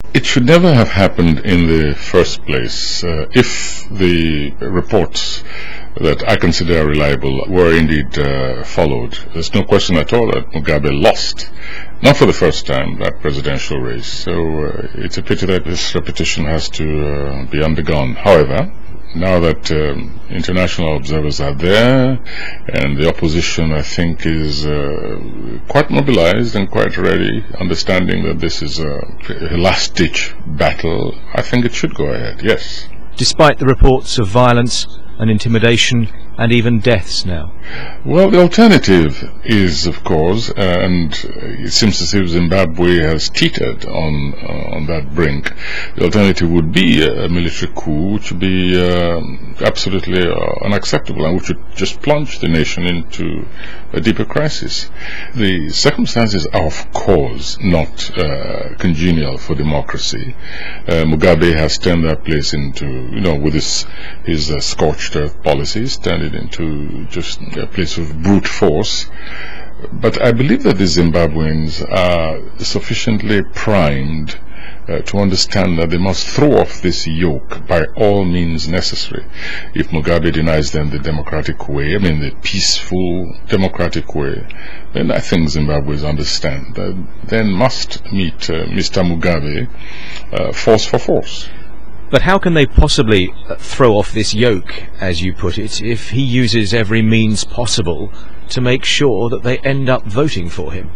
It should never have happened in the first place. If the reports that I consider reliable were indeed followed, there's no question at all that Mugabe lost, not for the first time, that presidential race. So it's a pity that this repetition has to be undergone. However, now that international observers are there and the opposition, I think, is quite mobilized and quite ready, understanding that this is a last-ditch battle, I think it should go ahead, yes. Despite the reports of violence and intimidation and even deaths now? Well, the alternative is, of course, and it seems as if Zimbabwe has teetered on that brink, the alternative would be a military coup, which would be absolutely unacceptable and which would just plunge the nation into a deeper crisis. The circumstances are, of course, not congenial for democracy. Mugabe has turned that place into, with his scorched earth policies, turned it into just a place of brute force. But I believe that the Zimbabweans are sufficiently primed to understand that they must throw off this yoke by all means necessary. If Mugabe denies them the democratic way, the peaceful democratic way, then I think Zimbabweans understand that they must meet Mr. Mugabe force for force. But how can they possibly throw off this yoke, as you put it, if he uses every means possible to make sure that they end up voting for him?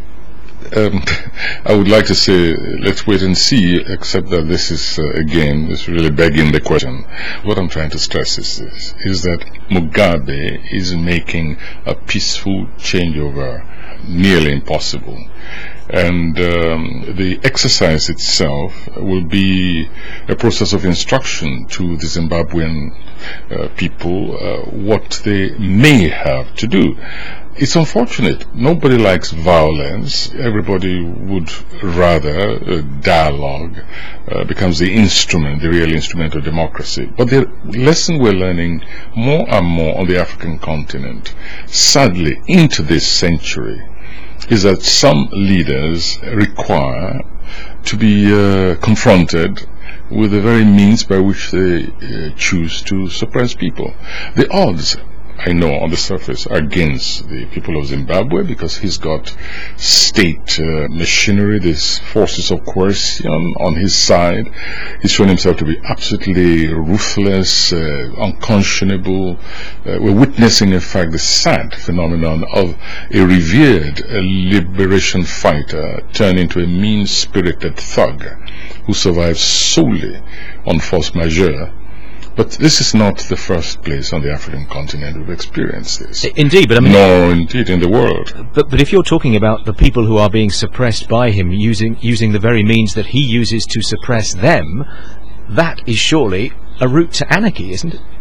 I would like to say, let's wait and see, except that this is, again, this really begging the question. What I'm trying to stress is this, is that Mugabe is making a peaceful changeover nearly impossible. And the exercise itself will be a process of instruction to the Zimbabwean people what they may have to do. It's unfortunate. Nobody likes violence. Everybody would rather dialogue becomes the instrument, the real instrument of democracy. But the lesson we're learning more and more on the African continent, sadly, into this century, is that some leaders require to be confronted with the very means by which they choose to suppress people. The odds, I know, on the surface are against the people of Zimbabwe because he's got state machinery, these forces of coercion on his side. He's shown himself to be absolutely ruthless, unconscionable. We're witnessing, in fact, the sad phenomenon of a revered liberation fighter turn into a mean-spirited thug who survives solely on force majeure. But this is not the first place on the African continent we've experienced this. Indeed, but nor indeed in the world. But if you're talking about the people who are being suppressed by him using the very means that he uses to suppress them, that is surely a route to anarchy, isn't it?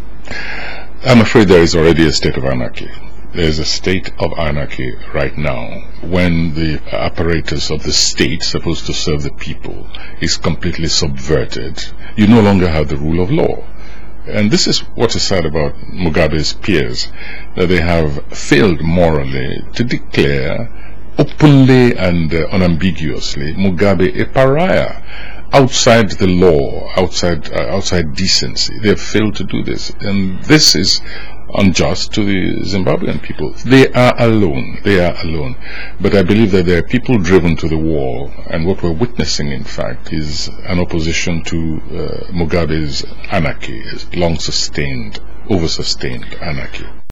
I'm afraid there is already a state of anarchy. There's a state of anarchy right now when the apparatus of the state supposed to serve the people is completely subverted. You no longer have the rule of law. And this is what is sad about Mugabe's peers, that they have failed morally to declare openly and unambiguously Mugabe a pariah. Outside the law, outside decency. They have failed to do this. And this is unjust to the Zimbabwean people. They are alone. But I believe that there are people driven to the wall, and what we're witnessing, in fact, is an opposition to Mugabe's anarchy, long-sustained, over-sustained anarchy.